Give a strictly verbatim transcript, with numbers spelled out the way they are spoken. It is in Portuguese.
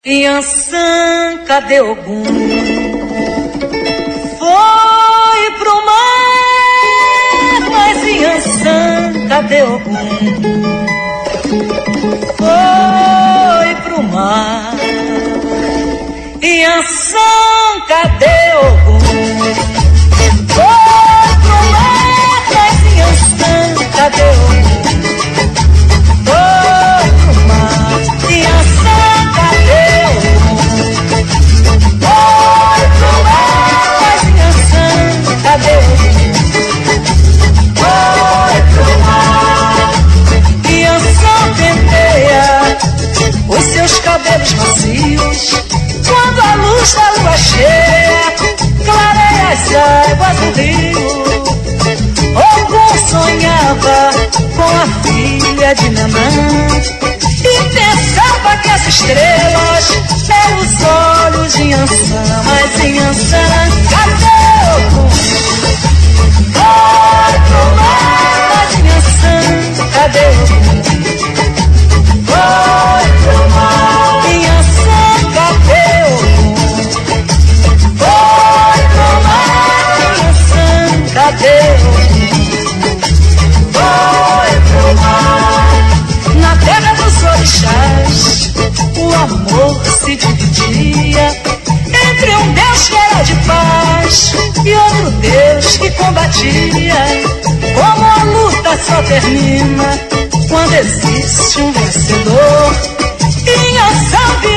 Inhansã, cadê Ogum? Foi pro mar, mas Inhansã, cadê Ogum? Foi pro mar. Inhansã, cadê Ogum? Foi pro mar, mas Inhansã, cadê Ogum? Foi pro mar. Inhansã, cadê Ogum? Foi pro mar, mas Inhansã, cadê Ogum? Foi pro mar. Inhansã penteia os seus cabelos macios quando a luz da lua cheia clareia as águas do rio. Ogum sonhava com a filha de Nanã e pensava que as estrelas eram os olhos de Inhansã. Mas Inhansã, cadê Ogum? Foi pro mar, mas Inhansã, cadê Ogum? Foi pro mar. Inhansã, cadê Ogum? Foi pro mar. Inhansã, cadê Ogum? Foi pro mar. Na terra dos orixás o amor se dividia entre um Deus que era de paz e outro Deus que combatia. Como a luta só termina quando existe um vencedor, Inhansã